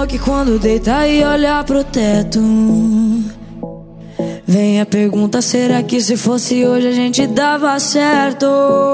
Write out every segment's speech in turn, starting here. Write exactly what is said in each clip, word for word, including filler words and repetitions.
amor que quando deita e olha pro teto, vem a pergunta, será que se fosse hoje a gente dava certo?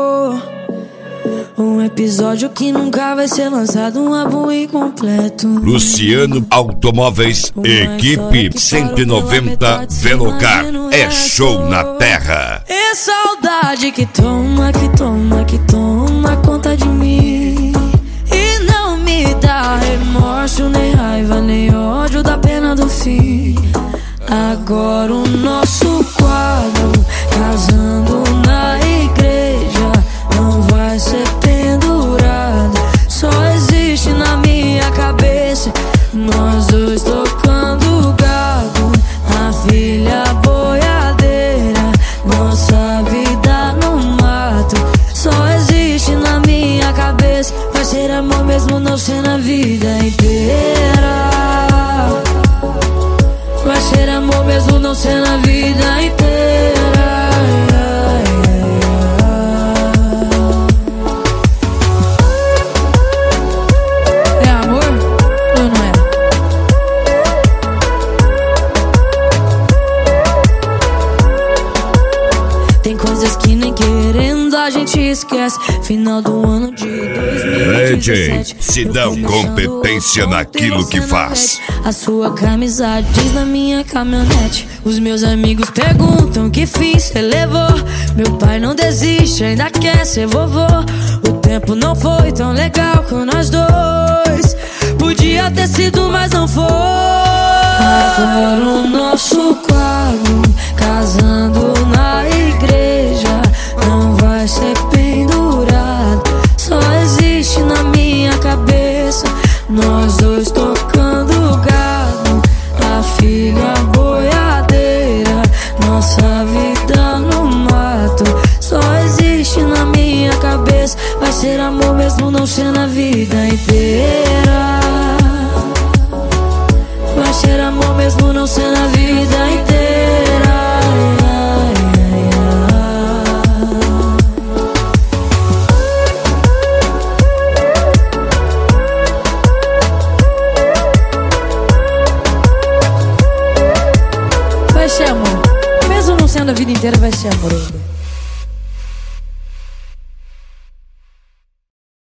Um episódio que nunca vai ser lançado, um álbum incompleto. Luciano Automóveis, equipe cento e noventa Velocar, é show na terra. É saudade que toma, que toma, que toma conta de mim, e não me dá remorso, nem raiva, nem ódio da pena do fim. Agora o nosso quadro, casando na igreja, não vai ser pendurado, só existe na minha cabeça. Nós dois tocando gado, a filha boiadeira, nossa vida no mato, só existe na minha cabeça. Vai ser amor mesmo não ser na vida inteira, vai ser amor mesmo não ser na vida inteira. É amor ou não é? Tem coisas que nem querendo a gente esquece. Final do ano de dois mil e dezessete, se dá competência naquilo que faz. A sua camisa diz na minha caminhonete. Os meus amigos perguntam que fiz, cê levou. Meu pai não desiste, ainda quer ser vovô. O tempo não foi tão legal com nós dois, podia ter sido, mas não foi. Agora o nosso quadro, casando na igreja, não vai ser pendurado, só existe na minha cabeça. Nós dois tocando gado, a filha boiadeira, nossa vida no mato, só existe na minha cabeça. Vai ser amor mesmo não ser na vida inteira, vai ser amor mesmo não ser na vida inteira. Vai ser amor, mesmo não sendo a vida inteira, vai ser amor ainda.